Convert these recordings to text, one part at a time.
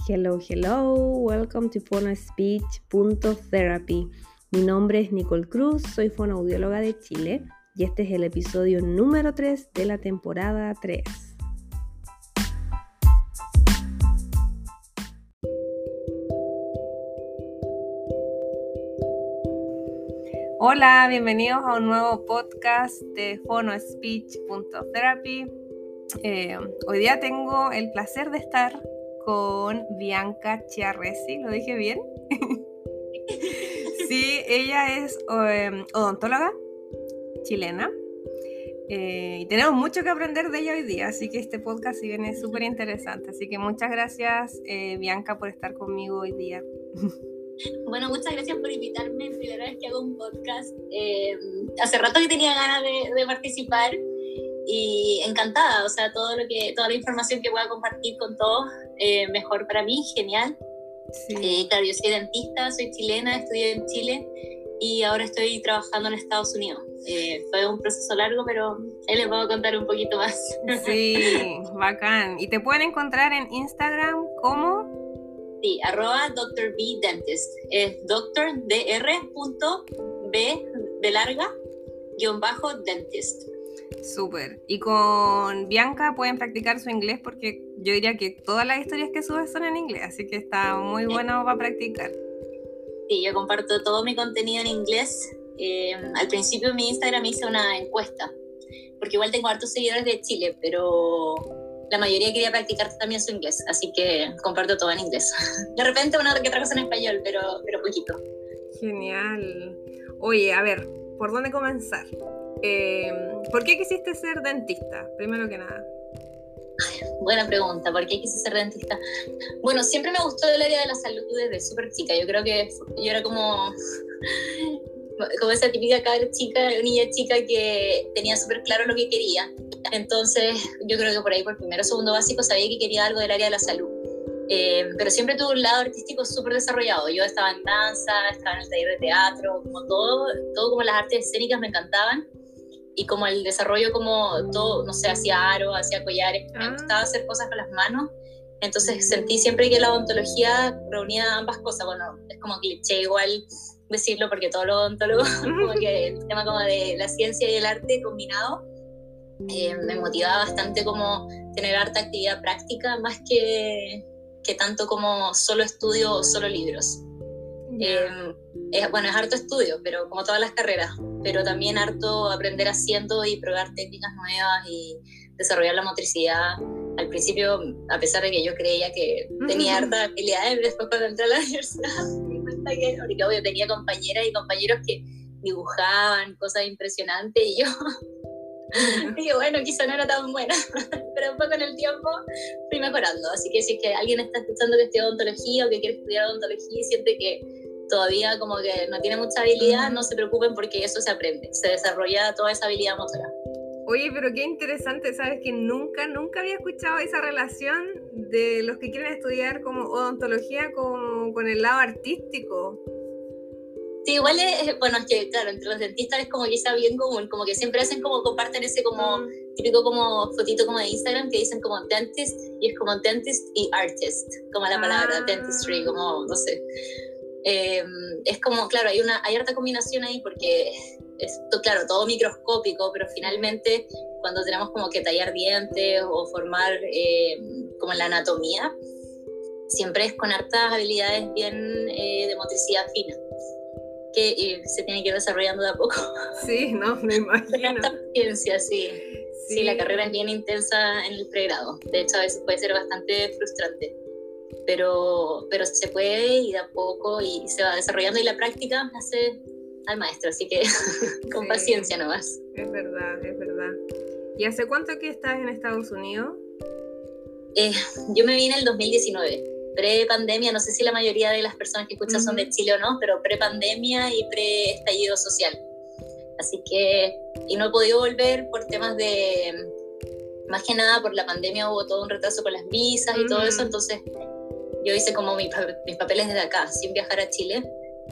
Hello, welcome to Phonospeech.therapy. Mi nombre es Nicole Cruz, soy fonoaudióloga de Chile y este es el episodio número 3 de la temporada 3. Hola, bienvenidos a un nuevo podcast de Phonospeech.therapy. Hoy día tengo el placer de estar con Bianca Chiarresi, ¿lo dije bien? Sí, ella es odontóloga chilena y tenemos mucho que aprender de ella hoy día, así que este podcast sí viene súper interesante. Así que muchas gracias, Bianca, por estar conmigo hoy día. Bueno, muchas gracias por invitarme. Primera vez que hago un podcast. Hace rato que tenía ganas de participar y encantada. O sea, toda la información que pueda compartir con todos, mejor para mí, genial. Sí. Claro, yo soy dentista, soy chilena, estudié en Chile y ahora estoy trabajando en Estados Unidos. Fue un proceso largo, pero ahí les puedo contar un poquito más. Sí, bacán. ¿Y te pueden encontrar en Instagram como? Sí, @Dr. B Dentist. Es Dr.B_dentist. Súper. Y con Bianca pueden practicar su inglés porque yo diría que todas las historias que subes son en inglés, así que está muy bueno para practicar. Sí, yo comparto todo mi contenido en inglés. Al principio en mi Instagram hice una encuesta, porque igual tengo hartos seguidores de Chile, pero la mayoría quería practicar también su inglés, así que comparto todo en inglés. De repente una que otra cosa en español, pero poquito. Genial. Oye, a ver, ¿por dónde comenzar? ¿Por qué quisiste ser dentista, primero que nada? Buena pregunta, ¿por qué quise ser dentista? Bueno, siempre me gustó el área de la salud desde súper chica. Yo creo que yo era como esa típica niña chica que tenía súper claro lo que quería. Entonces, yo creo que por ahí, por primero o segundo básico, sabía que quería algo del área de la salud. Pero siempre tuve un lado artístico súper desarrollado. Yo estaba en danza, estaba en el taller de teatro, como todo como las artes escénicas me encantaban. Y como el desarrollo, como todo, no sé, hacía aro, hacía collares, me gustaba hacer cosas con las manos. Entonces sentí siempre que la odontología reunía ambas cosas. Bueno, es como cliché igual decirlo porque todos los odontólogos, como que el tema como de la ciencia y el arte combinado, me motivaba bastante como tener harta actividad práctica más que tanto como solo estudio o solo libros. Bueno, es harto estudio, pero como todas las carreras, pero también harto aprender haciendo y probar técnicas nuevas y desarrollar la motricidad. Al principio, a pesar de que yo creía que tenía harta habilidades, después cuando entré a la universidad me di cuenta que, porque obvio, tenía compañeras y compañeros que dibujaban cosas impresionantes y yo dije, bueno, quizá no era tan buena, pero después con el tiempo fui mejorando. Así que si es que alguien está escuchando que estudia odontología o que quiere estudiar odontología y siente que todavía como que no tiene mucha habilidad, no se preocupen porque eso se aprende, se desarrolla toda esa habilidad motora. Oye, pero qué interesante, ¿sabes? Que nunca había escuchado esa relación de los que quieren estudiar como odontología con el lado artístico. Sí, igual bueno, es que claro, entre los dentistas es como quizá bien común, como que siempre hacen como, comparten ese como típico como fotito como de Instagram que dicen como dentist, y es como dentist y artist, como la palabra dentistry, como, no sé. Es como, claro, hay harta combinación ahí porque es, claro, todo microscópico, pero finalmente cuando tenemos como que tallar dientes o formar como la anatomía, siempre es con hartas habilidades bien de motricidad fina, que se tiene que ir desarrollando de a poco. Sí, no, me imagino. Ciencia, sí, la carrera es bien intensa en el pregrado. De hecho, a veces puede ser bastante frustrante. Pero se puede y de a poco y se va desarrollando y la práctica hace al maestro, así que con paciencia nomás. Es verdad. ¿Y hace cuánto que estás en Estados Unidos? Yo me vine en el 2019, pre-pandemia. No sé si la mayoría de las personas que escuchan son de Chile o no, pero pre-pandemia y pre-estallido social. Así que, y no he podido volver por temas de, más que nada por la pandemia hubo todo un retraso con las visas y todo eso, entonces yo hice como mis papeles desde acá, sin viajar a Chile.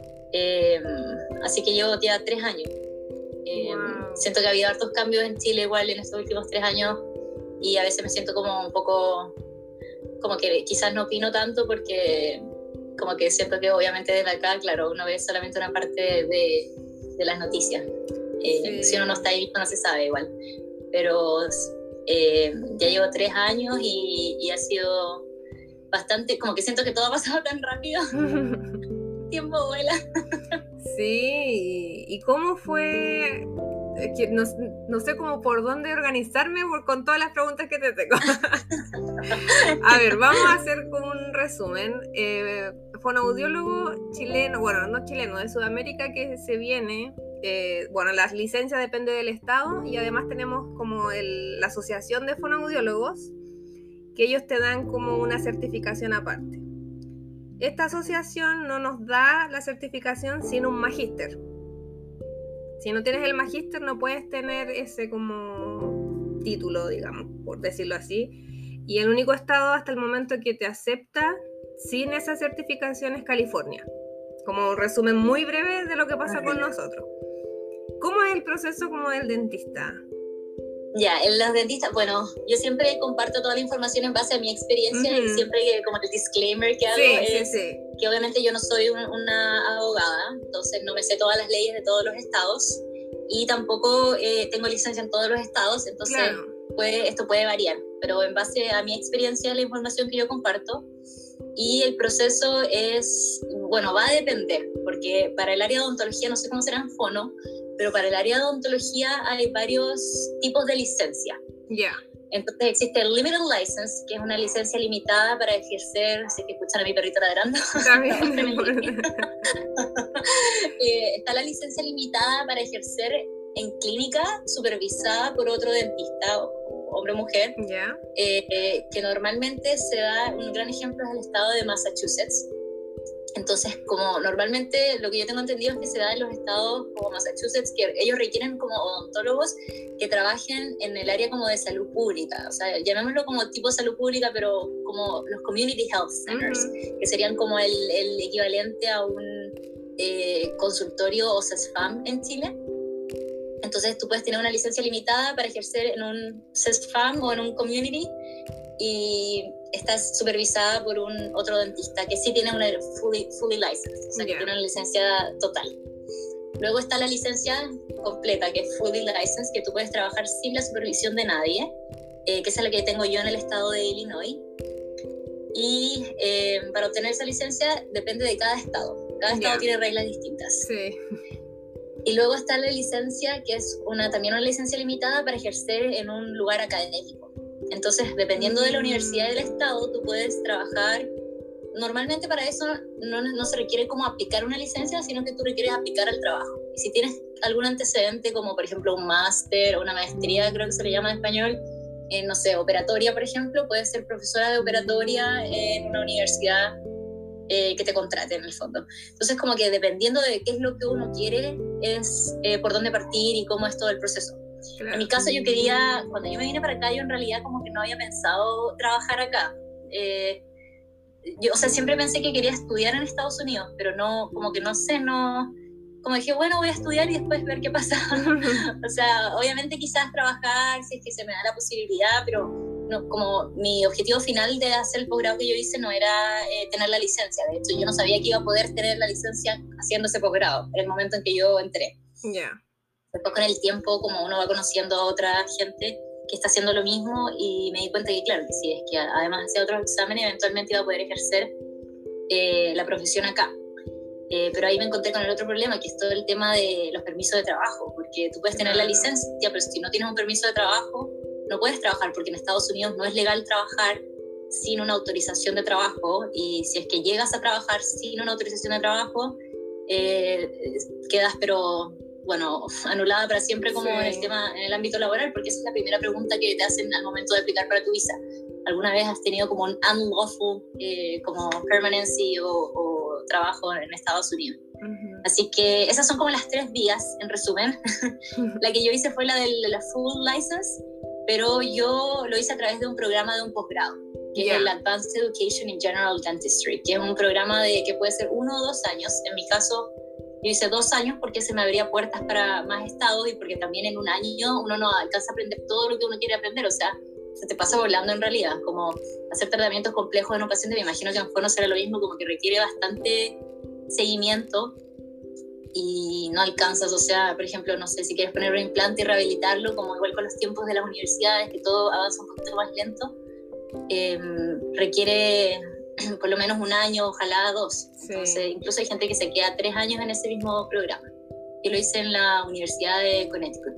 Así que llevo ya 3 años. Wow. Siento que ha habido hartos cambios en Chile igual en estos últimos 3 años y a veces me siento como un poco como que quizás no opino tanto porque como que siento que obviamente desde acá, claro, uno ve solamente una parte de las noticias. Sí. Si uno no está ahí, no se sabe igual. Pero ya llevo 3 años y ha sido bastante, como que siento que todo ha pasado tan rápido. Tiempo vuela. Sí, ¿y cómo fue? Es que no sé cómo por dónde organizarme con todas las preguntas que te tengo. A ver, vamos a hacer como un resumen. Fonoaudiólogo chileno, bueno, no chileno, de Sudamérica que se viene. Bueno, las licencias dependen del estado y además tenemos como la asociación de fonoaudiólogos que ellos te dan como una certificación aparte. Esta asociación no nos da la certificación sin un magíster. Si no tienes el magíster no puedes tener ese como título, digamos, por decirlo así. Y el único estado hasta el momento que te acepta sin esa certificación es California. Como un resumen muy breve de lo que pasa con nosotros. ¿Cómo es el proceso como del dentista? Ya, en los dentistas, bueno, yo siempre comparto toda la información en base a mi experiencia y siempre como el disclaimer que hago es que obviamente yo no soy una abogada, entonces no me sé todas las leyes de todos los estados y tampoco tengo licencia en todos los estados, entonces esto puede variar, pero en base a mi experiencia, la información que yo comparto y el proceso es, bueno, va a depender, porque para el área de odontología no sé cómo será en fono, pero para el área de odontología hay varios tipos de licencia. Ya. Entonces existe el Limited License, que es una licencia limitada para ejercer, sé que escuchan a mi perrito ladrando. También. Está la licencia limitada para ejercer en clínica supervisada por otro dentista, hombre o mujer, que normalmente se da, un gran ejemplo es el estado de Massachusetts. Entonces, como normalmente lo que yo tengo entendido es que se da en los estados como Massachusetts, que ellos requieren como odontólogos que trabajen en el área como de salud pública, o sea, llamémoslo como tipo salud pública, pero como los Community Health Centers, que serían como el equivalente a un consultorio o CESFAM en Chile. Entonces tú puedes tener una licencia limitada para ejercer en un CESFAM o en un community y estás supervisada por un otro dentista que sí tiene una fully licensed, o sea, que tiene una licencia total. Luego está la licencia completa, que es fully licensed, que tú puedes trabajar sin la supervisión de nadie, que esa es la que tengo yo en el estado de Illinois. Y para obtener esa licencia depende de cada estado. Cada estado tiene reglas distintas. Sí. Y luego está la licencia, que es también una licencia limitada para ejercer en un lugar académico. Entonces, dependiendo de la universidad y del estado, tú puedes trabajar. Normalmente para eso no se requiere como aplicar una licencia, sino que tú requieres aplicar al trabajo. Y si tienes algún antecedente, como por ejemplo un máster o una maestría, creo que se le llama en español, no sé, operatoria, por ejemplo, puedes ser profesora de operatoria en una universidad que te contrate en el fondo. Entonces, como que dependiendo de qué es lo que uno quiere, es por dónde partir y cómo es todo el proceso. Claro. En mi caso yo quería, cuando yo me vine para acá, yo en realidad como que no había pensado trabajar acá. Yo, o sea, siempre pensé que quería estudiar en Estados Unidos, pero no, como que no sé, no, como dije, bueno, voy a estudiar y después ver qué pasa. O sea, obviamente quizás trabajar si es que se me da la posibilidad, pero no, como mi objetivo final de hacer el posgrado que yo hice no era tener la licencia. De hecho, yo no sabía que iba a poder tener la licencia haciendo ese posgrado en el momento en que yo entré. Después con el tiempo, como uno va conociendo a otra gente que está haciendo lo mismo, y me di cuenta que claro, que sí, es que además hacía otros exámenes, eventualmente iba a poder ejercer la profesión acá. Pero ahí me encontré con el otro problema, que es todo el tema de los permisos de trabajo, porque tú puedes tener la licencia, pero si no tienes un permiso de trabajo, no puedes trabajar, porque en Estados Unidos no es legal trabajar sin una autorización de trabajo, y si es que llegas a trabajar sin una autorización de trabajo, quedas, pero bueno, anulada para siempre como en el tema, en el ámbito laboral, porque esa es la primera pregunta que te hacen al momento de aplicar para tu visa. ¿Alguna vez has tenido como un unlawful como permanency o trabajo en Estados Unidos? Así que esas son como las 3 vías, en resumen. La que yo hice fue la de la full license, pero yo lo hice a través de un programa de un posgrado, que es el Advanced Education in General Dentistry, que es un programa que puede ser 1 o 2 años. En mi caso, yo hice 2 años porque se me abría puertas para más estados y porque también en un año uno no alcanza a aprender todo lo que uno quiere aprender. O sea, se te pasa volando en realidad, como hacer tratamientos complejos en un paciente, me imagino que a lo mejor no será lo mismo, como que requiere bastante seguimiento y no alcanzas, o sea, por ejemplo, no sé, si quieres poner un implante y rehabilitarlo, como igual con los tiempos de las universidades, que todo avanza un poquito más lento, requiere por lo menos un año, ojalá 2. Entonces, incluso hay gente que se queda 3 años en ese mismo programa. Yo lo hice en la Universidad de Connecticut.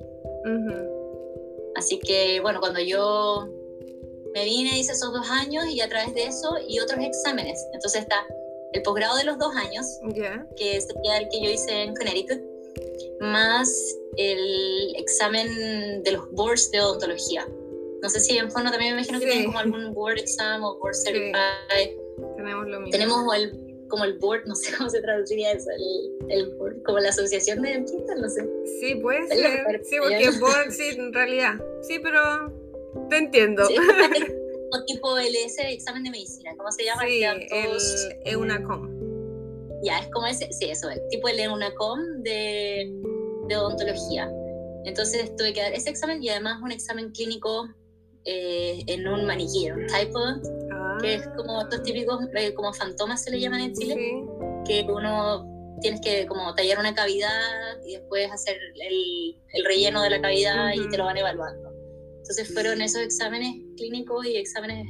Así que, bueno, cuando yo me vine, hice esos 2 años y a través de eso y otros exámenes. Entonces está el posgrado de los 2 años, que sería el que yo hice en Connecticut, más el examen de los boards de odontología. No sé si en fondo también me imagino que tienen como algún board exam o board certified. Tenemos lo mismo. Tenemos como el board, no sé cómo se traduciría eso, el board, como la asociación de dentistas, no sé. Sí, puede ser. Sí, porque board, sí, en realidad. Sí, pero te entiendo. Sí, o tipo ese examen de medicina, ¿cómo se llama? Sí, el EUNACOM. Ya, es como ese, sí, eso es, tipo el EUNACOM de odontología. Entonces tuve que dar ese examen y además un examen clínico en un maniquí, un typodont, que es como estos típicos, como fantomas se le llaman en Chile, que uno tienes que como tallar una cavidad y después hacer el relleno de la cavidad y te lo van evaluando. Entonces fueron esos exámenes clínicos y exámenes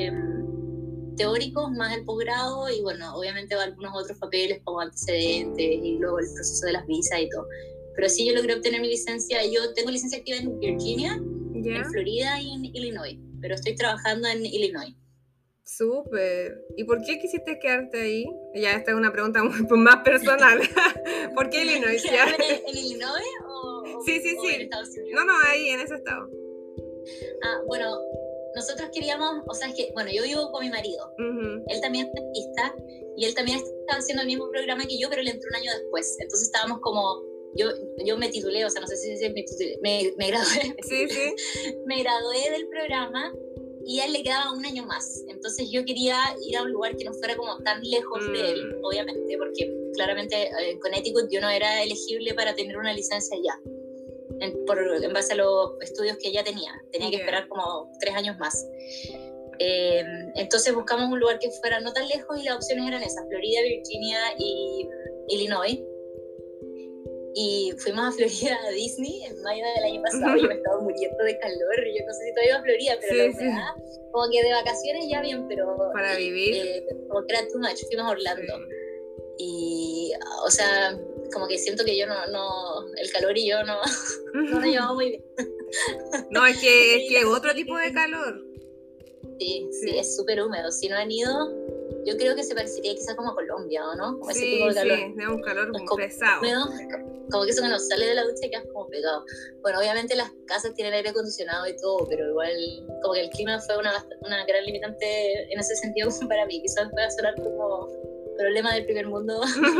teóricos más el posgrado y bueno, obviamente algunos otros papeles como antecedentes y luego el proceso de las visas y todo. Pero sí, yo logré obtener mi licencia. Yo tengo licencia activa en Virginia, en Florida y en Illinois, pero estoy trabajando en Illinois. Súper. ¿Y por qué quisiste quedarte ahí? Ya, esta es una pregunta más personal. ¿Por qué Illinois? ¿En Illinois o sí. en Estados Unidos? No, ahí, en ese estado. Bueno, nosotros queríamos, o sea, es que, bueno, yo vivo con mi marido. Él también es dentista y él también estaba haciendo el mismo programa que yo, pero él entró un año después. Entonces estábamos como, yo me titulé, o sea, no sé si me gradué. Sí. Me gradué del programa y a él le quedaba un año más. Entonces yo quería ir a un lugar que no fuera como tan lejos de él, obviamente, porque claramente en Connecticut yo no era elegible para tener una licencia allá. En base a los estudios que ya tenía que esperar como 3 años más. Entonces buscamos un lugar que fuera no tan lejos y las opciones eran esas, Florida, Virginia y Illinois. Y fuimos a Florida a Disney en mayo del año pasado. Yo me estaba muriendo de calor, yo no sé si todavía iba a Florida, pero la verdad, como que de vacaciones ya bien, pero para vivir como que era too much. Fuimos a Orlando y, o sea, como que siento que yo no el calor y yo no nos llevamos muy bien. No, es que otro tipo de calor. Sí, es súper húmedo. Si no han ido, yo creo que se parecería quizás como a Colombia, ¿o no? Como ese tipo de calor. Sí, es un calor pesado. Húmedo, como que eso que nos sale de la ducha y quedas como pegado. Bueno, obviamente las casas tienen aire acondicionado y todo, pero igual como que el clima fue una gran limitante en ese sentido para mí. Quizás pueda sonar como problema del primer mundo,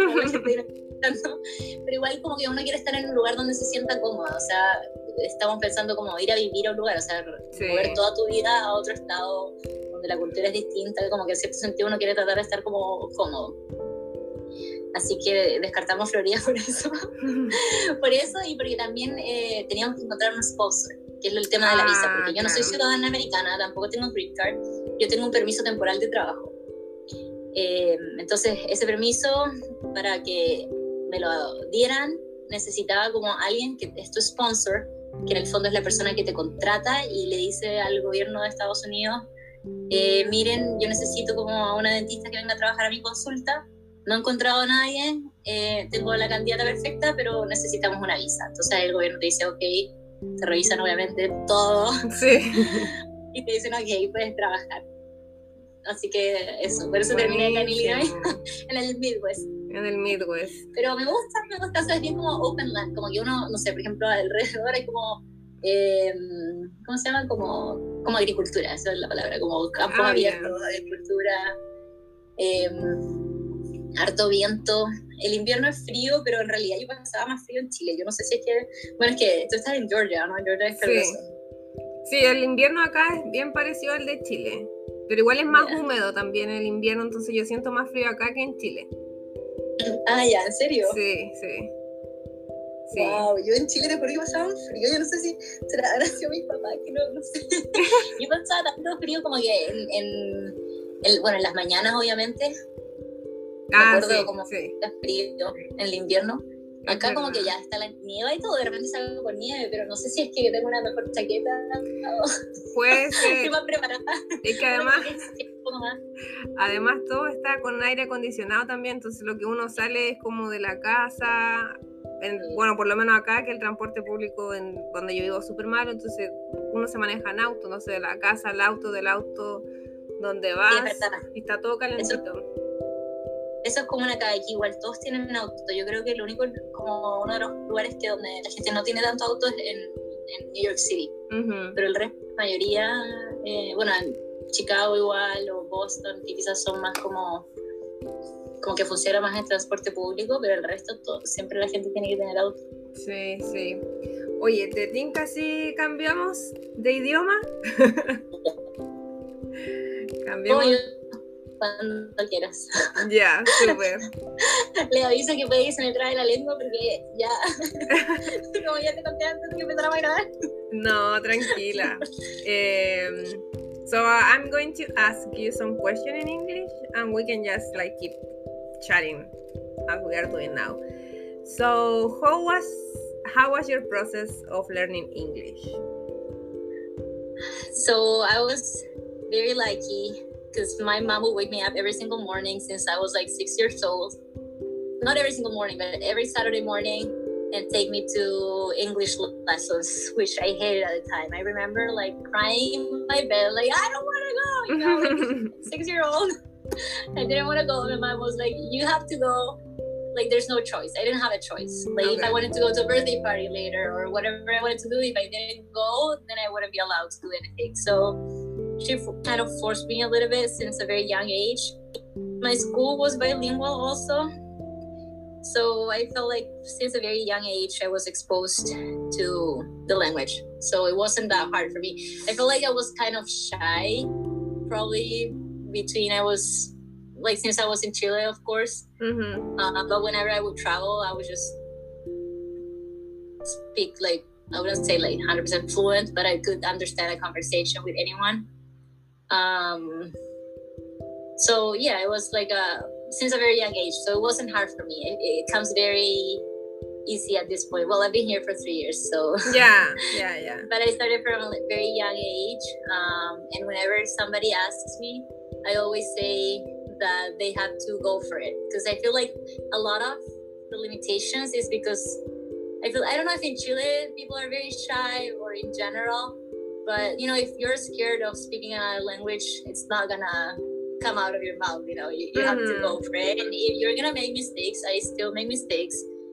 pero igual como que uno quiere estar en un lugar donde se sienta cómoda, o sea, estamos pensando como ir a vivir a un lugar, o sea, mover toda tu vida a otro estado donde la cultura es distinta, como que en cierto sentido uno quiere tratar de estar como cómodo. Así que descartamos Florida por eso. Por eso y porque también teníamos que encontrar un sponsor, que es el tema de la visa, porque yo no soy ciudadana americana, tampoco tengo un green card, yo tengo un permiso temporal de trabajo. Entonces ese permiso, para que me lo dieran, necesitaba como alguien que es tu sponsor, que en el fondo es la persona que te contrata y le dice al gobierno de Estados Unidos, miren, yo necesito como a una dentista que venga a trabajar a mi consulta, no he encontrado a nadie, tengo la candidata perfecta, pero necesitamos una visa. Entonces el gobierno te dice, ok, te revisan obviamente todo y te dicen, ok, puedes trabajar. Así que eso, por eso terminé acá en Illinois, en el Midwest. En el Midwest. Pero me gusta, o sea, es bien como open land, como que uno, no sé, por ejemplo, alrededor hay como, ¿cómo se llama? Como agricultura, esa es la palabra, como campo abierto, agricultura, harto viento. El invierno es frío, pero en realidad yo pasaba más frío en Chile. Yo no sé si es que, bueno, es que tú estás en Georgia, ¿no? Georgia es caluroso. Sí, el invierno acá es bien parecido al de Chile. Pero igual es más húmedo también el invierno, entonces yo siento más frío acá que en Chile. Ah, ya, ¿en serio? Sí. Sí. Wow, yo en Chile recuerdo que pasaba un frío, yo no sé si será nació mi papá, que no sé. Yo pasaba tanto frío como que bueno, en las mañanas obviamente, me acuerdo como era frío en el invierno. Acá como que ya está la nieve y todo, de repente salgo con nieve, pero no sé si es que tengo una mejor chaqueta o puede ser. estoy más preparada. Es que además todo está con aire acondicionado también, entonces lo que uno sale es como de la casa. Bueno, por lo menos acá, que el transporte público donde yo vivo es súper malo, entonces uno se maneja en auto, no sé, de la casa al auto, del auto donde vas, y está todo calentito. Eso es como una acá, aquí igual todos tienen un auto. Yo creo que lo único, como uno de los lugares que donde la gente no tiene tanto auto es en New York City. Pero el resto, la mayoría, bueno, en Chicago igual, o Boston, que quizás son más como que funciona más el transporte público, pero el resto, siempre la gente tiene que tener auto. Sí, sí. Oye, ¿te tinca si cambiamos de idioma? Cambiamos. Cuando quieras. Ya, súper. Le aviso que puede que se me trae la lengua porque ya, como ya te conté antes de que empezáramos a grabar. No, tranquila. So I'm going to ask you some questions in English and we can just like keep chatting as we are doing now. So how was your process of learning English? So I was very lucky because my mom would wake me up every single morning since I was like 6 years old. Not every single morning, but every Saturday morning, and take me to English lessons, which I hated at the time. I remember like crying in my bed, like, I don't want to go, you know, like 6-year-old. I didn't want to go. My mom was like, you have to go. Like, there's no choice. I didn't have a choice. Like, if I wanted to go to a birthday party later or whatever I wanted to do, if I didn't go, then I wouldn't be allowed to do anything. So she kind of forced me a little bit since a very young age. My school was bilingual also. So I felt like since a very young age, I was exposed to the language. So it wasn't that hard for me. I felt like I was kind of shy, probably since I was in Chile, of course. But whenever I would travel, I would just speak like, I wouldn't say like 100% fluent, but I could understand a conversation with anyone. So yeah, it was like since a very young age, so it wasn't hard for me. It comes very easy at this point. Well, I've been here for 3 years, so yeah. But I started from a very young age, and whenever somebody asks me, I always say that they have to go for it, because I feel like a lot of the limitations is because I don't know if in Chile people are very shy or in general, but you know, if you're scared of speaking another language, it's not gonna come out of your mouth. You know, you have to go for it, and if you're gonna make mistakes, I still make mistakes.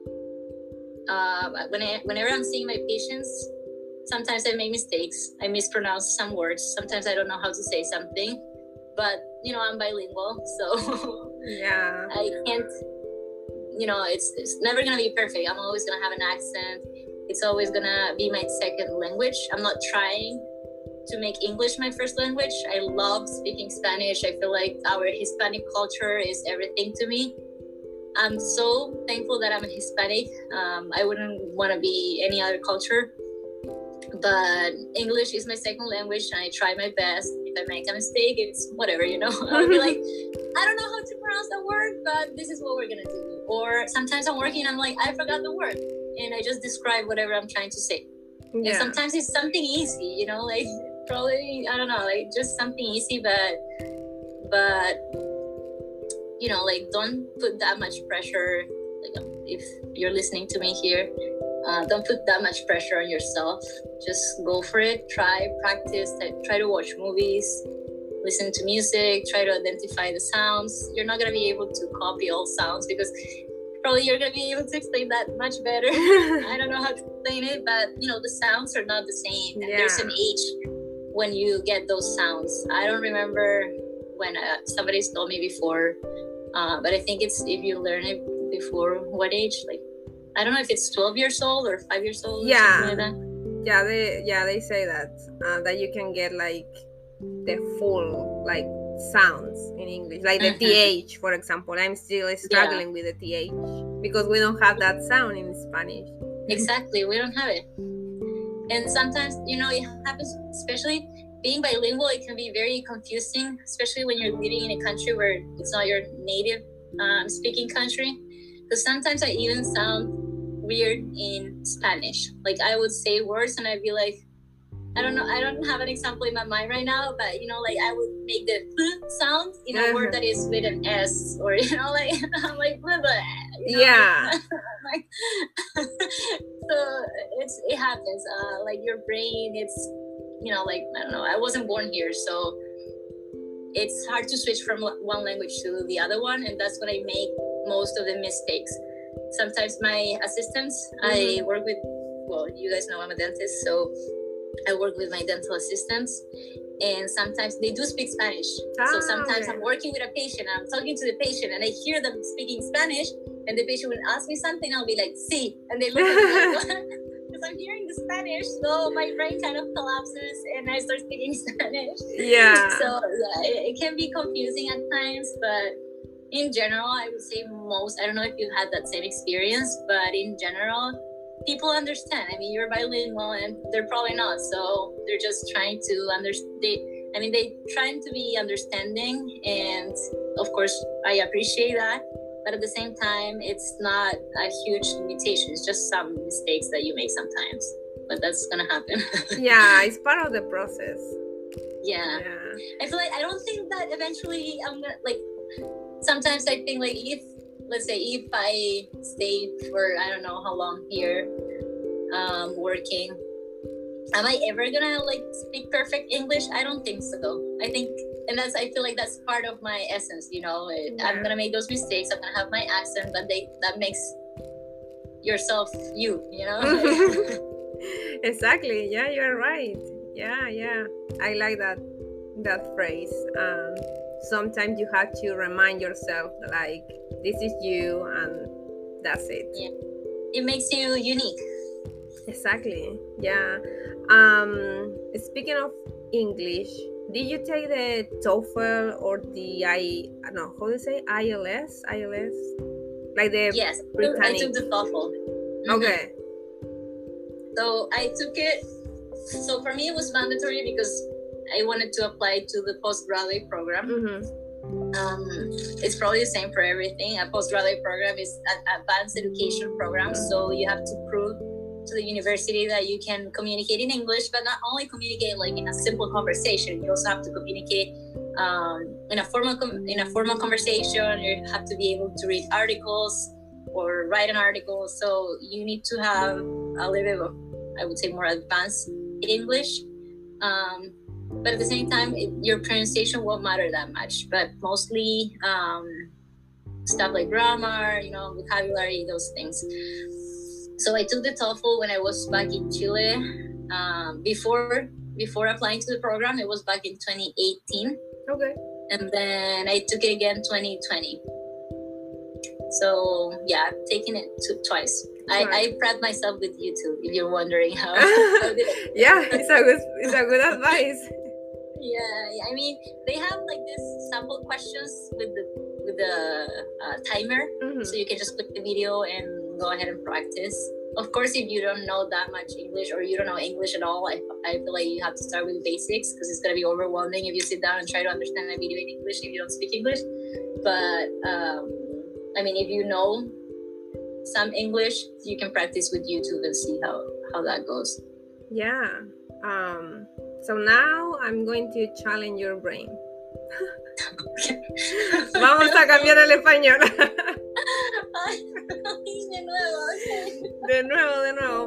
Whenever I'm seeing my patients, sometimes I make mistakes. I mispronounce some words. Sometimes I don't know how to say something, but you know, I'm bilingual, so yeah, I can't, you know, it's never gonna be perfect. I'm always gonna have an accent. It's always gonna be my second language. I'm not trying to make English my first language. I love speaking Spanish. I feel like our Hispanic culture is everything to me. I'm so thankful that I'm a Hispanic. I wouldn't want to be any other culture, but English is my second language, and I try my best. If I make a mistake, it's whatever, you know. I'll be like, I don't know how to pronounce that word, but this is what we're gonna do. Or sometimes I'm working, I'm like, I forgot the word, and I just describe whatever I'm trying to say. Yeah. And sometimes it's something easy, you know, like probably, I don't know, like just something easy, but you know, like, don't put that much pressure. Like, if you're listening to me here, don't put that much pressure on yourself. Just go for it. Try, practice, try to watch movies, listen to music, try to identify the sounds. You're not going to be able to copy all sounds, because probably you're going to be able to explain that much better. I don't know how to explain it, but you know, the sounds are not the same. Yeah. There's an age when you get those sounds. I don't remember when somebody's told me before, but I think it's if you learn it before what age, like, I don't know if it's 12 years old or 5 years old. Yeah, or something like that. They say that you can get like the full like sounds in English, like the TH, for example. I'm still struggling with the TH because we don't have that sound in Spanish. Exactly, we don't have it. And sometimes, you know, it happens, especially being bilingual, it can be very confusing, especially when you're living in a country where it's not your native speaking country. Because sometimes I even sound weird in Spanish. Like I would say words and I'd be like, I don't know, I don't have an example in my mind right now, but you know, like I would make the sound in a word that is with an S, or you know, like I'm like blah, blah, you know, yeah. like, so it happens. Like your brain, it's, you know, like I don't know, I wasn't born here, so it's hard to switch from one language to the other one, and that's when I make most of the mistakes. Sometimes my assistants, I work with, well, you guys know I'm a dentist, so I work with my dental assistants, and sometimes they do speak Spanish. So sometimes I'm working with a patient, I'm talking to the patient, and I hear them speaking Spanish, and the patient will ask me something, I'll be like, sí, and they look at me like, what? Because I'm hearing the Spanish, so my brain kind of collapses, and I start speaking Spanish. Yeah. So it can be confusing at times, but in general, I would say most, I don't know if you've had that same experience, but in general, people understand. I mean, you're bilingual and they're probably not, so they're just trying to understand. They're trying to be understanding, and of course I appreciate that, but at the same time it's not a huge limitation. It's just some mistakes that you make sometimes, but that's gonna happen. Yeah, it's part of the process. Yeah. I feel like I don't think that eventually I'm gonna, like, sometimes I think like if, let's say, if I stay for I don't know how long here working, am I ever gonna like speak perfect English? I don't think so. I think, and I feel like that's part of my essence, you know. I'm gonna make those mistakes, I'm gonna have my accent, but that makes yourself you know. Exactly, yeah, you're right. Yeah, I like that phrase. Sometimes you have to remind yourself that, like, this is you and that's it. Yeah, it makes you unique. Exactly, yeah. Speaking of English, did you take the TOEFL or the how do you say, IELTS? Like the Yes, Britannic. I took the TOEFL. Okay. So I took it. So for me, it was mandatory because I wanted to apply to the postgraduate program. It's probably the same for everything. A postgraduate program is an advanced education program, so you have to prove to the university that you can communicate in English, but not only communicate like in a simple conversation. You also have to communicate in a formal conversation. You have to be able to read articles or write an article. So you need to have a little bit of, I would say, more advanced English. But at the same time, your pronunciation won't matter that much. But mostly stuff like grammar, you know, vocabulary, those things. So I took the TOEFL when I was back in Chile. Before applying to the program, it was back in 2018. Okay. And then I took it again 2020. So yeah, I've taken it twice. I prepped myself with YouTube, if you're wondering how. Yeah, it's a good advice. Yeah, I mean, they have like this sample questions with the timer, so you can just click the video and go ahead and practice. Of course, if you don't know that much English or you don't know English at all, I feel like you have to start with basics, because it's gonna be overwhelming if you sit down and try to understand a video in English if you don't speak English. But I mean, if you know some English, you can practice with YouTube and see how that goes. Yeah. So now I'm going to challenge your brain. Vamos a cambiar el español. De nuevo,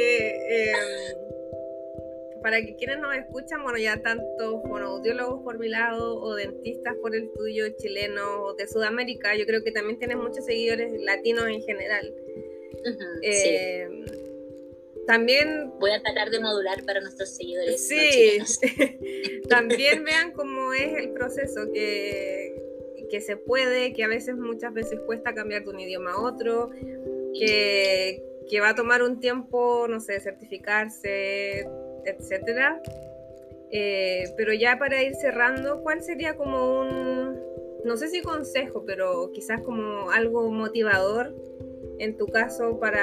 para que quienes nos escuchan, bueno, ya tanto fonoaudiólogos por mi lado o dentistas por el tuyo, chilenos o de Sudamérica, yo creo que también tienes muchos seguidores latinos en general. Sí. También voy a tratar de modular para nuestros seguidores. Sí, también vean cómo es el proceso, que se puede, que a veces, muchas veces cuesta cambiar de un idioma a otro, que va a tomar un tiempo, no sé, certificarse, etcétera. Pero ya para ir cerrando, ¿cuál sería como un, no sé si consejo, pero quizás como algo motivador en tu caso para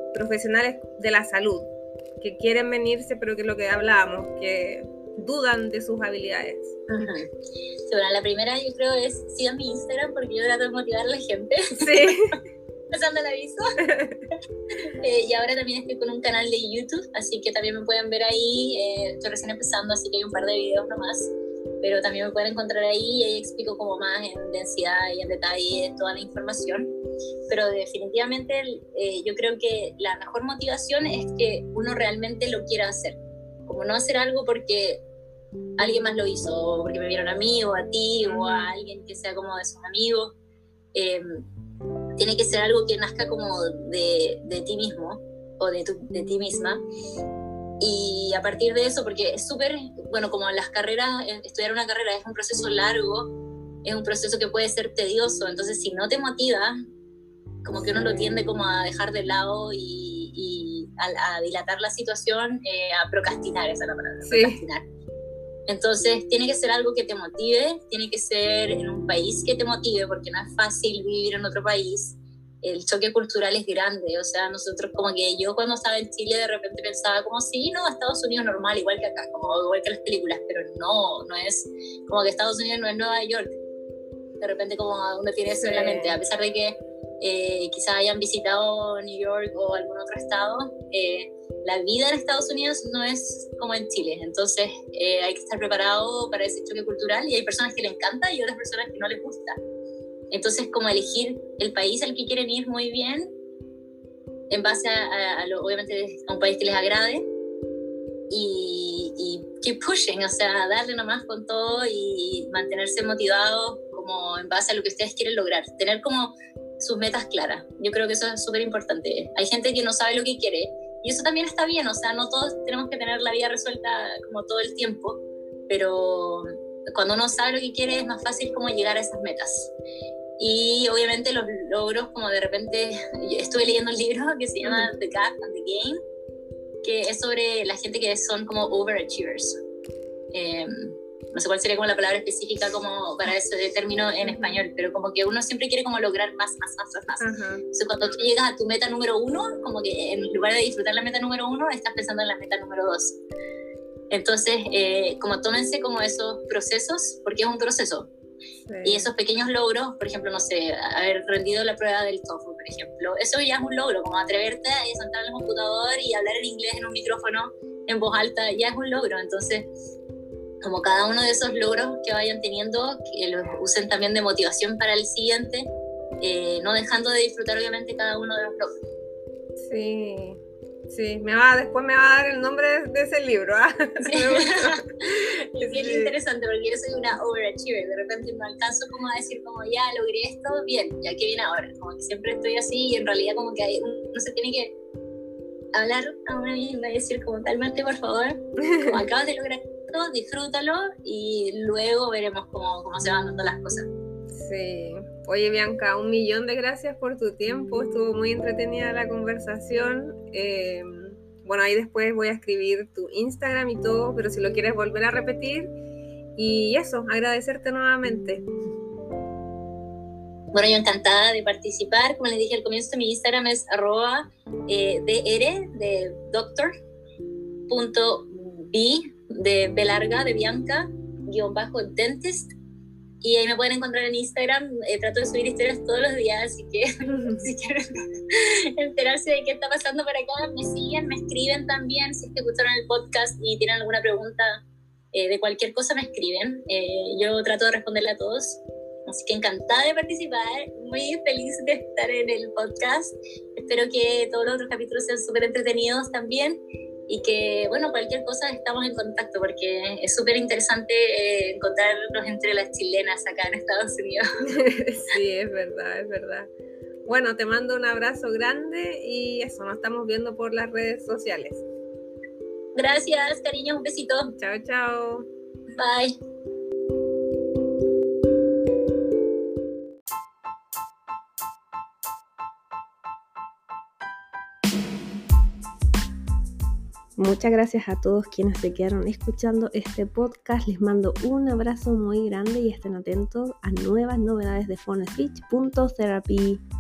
profesionales de la salud que quieren venirse, pero que es lo que hablábamos, que dudan de sus habilidades. Sí, bueno, la primera yo creo es sigan mi Instagram porque yo trato de motivar a la gente. Sí. Pasando el aviso. Y ahora también estoy con un canal de YouTube, así que también me pueden ver ahí. Estoy recién empezando, así que hay un par de videos nomás, pero también me pueden encontrar ahí y ahí explico como más en densidad y en detalle toda la información. Pero definitivamente yo creo que la mejor motivación es que uno realmente lo quiera hacer, como no hacer algo porque alguien más lo hizo, o porque me vieron a mí o a ti o a alguien que sea como de sus amigos. Tiene que ser algo que nazca como de ti mismo o de ti misma. Y a partir de eso, porque es súper, bueno, como las carreras, estudiar una carrera es un proceso largo, es un proceso que puede ser tedioso, entonces si no te motiva, como que uno lo tiende como a dejar de lado y a dilatar la situación, a procrastinar, esa es la palabra, sí. Procrastinar. Entonces tiene que ser algo que te motive, tiene que ser en un país que te motive, porque no es fácil vivir en otro país. El choque cultural es grande, o sea, nosotros como que yo cuando estaba en Chile de repente pensaba como sí, no, Estados Unidos normal, igual que acá, como igual que las películas, pero no es, como que Estados Unidos no es Nueva York. De repente como uno tiene eso en la mente, a pesar de que quizás hayan visitado New York o algún otro estado, la vida en Estados Unidos no es como en Chile, entonces hay que estar preparado para ese choque cultural y hay personas que les encanta y otras personas que no les gusta. Entonces como elegir el país al que quieren ir muy bien en base obviamente a un país que les agrade y keep pushing, o sea, darle nomás con todo y mantenerse motivados como en base a lo que ustedes quieren lograr, tener como sus metas claras. Yo creo que eso es súper importante. Hay gente que no sabe lo que quiere y eso también está bien, o sea, no todos tenemos que tener la vida resuelta como todo el tiempo, pero cuando uno sabe lo que quiere es más fácil como llegar a esas metas. Y obviamente los logros, como de repente, yo estuve leyendo un libro que se llama The Gap and the Gain, que es sobre la gente que son como overachievers. No sé cuál sería como la palabra específica como para ese término en español, pero como que uno siempre quiere como lograr más. Entonces cuando tú llegas a tu meta número 1, como que en lugar de disfrutar la meta número 1, estás pensando en la meta número 2. Entonces, como tómense como esos procesos, porque es un proceso. Sí. Y esos pequeños logros, por ejemplo, no sé, haber rendido la prueba del TOEFL, por ejemplo, eso ya es un logro, como atreverte a sentar en el computador y hablar en inglés en un micrófono en voz alta, ya es un logro. Entonces, como cada uno de esos logros que vayan teniendo, que los usen también de motivación para el siguiente, no dejando de disfrutar obviamente cada uno de los logros. Sí. Sí, después me va a dar el nombre de ese libro. Sí. Es bien interesante porque yo soy una overachiever. De repente no alcanzo como a decir como ya logré esto, bien, ya que viene ahora. Como que siempre estoy así y en realidad como que uno se tiene que hablar a una misma y decir como cálmate por favor, como acabas de lograr esto, disfrútalo y luego veremos cómo se van dando las cosas. Sí. Oye, Bianca, 1.000.000 de gracias por tu tiempo, estuvo muy entretenida la conversación. Bueno, ahí después voy a escribir tu Instagram y todo, pero si lo quieres volver a repetir. Y eso, agradecerte nuevamente. Bueno, yo encantada de participar. Como les dije al comienzo, mi Instagram es @dr de doctor.b de B larga de Bianca _dentist. Y ahí me pueden encontrar en Instagram. Trato de subir historias todos los días, así que si quieren enterarse de qué está pasando por acá, me siguen, me escriben también. Si es que escucharon el podcast y tienen alguna pregunta de cualquier cosa, me escriben. Yo trato de responderle a todos. Así que encantada de participar, muy feliz de estar en el podcast. Espero que todos los otros capítulos sean súper entretenidos también. Y que, bueno, cualquier cosa estamos en contacto porque es súper interesante encontrarnos entre las chilenas acá en Estados Unidos. Sí, es verdad. Bueno, te mando un abrazo grande y eso, nos estamos viendo por las redes sociales. Gracias, cariño, un besito. Chao. Bye. Muchas gracias a todos quienes se quedaron escuchando este podcast. Les mando un abrazo muy grande y estén atentos a nuevas novedades de phone-speech.therapy.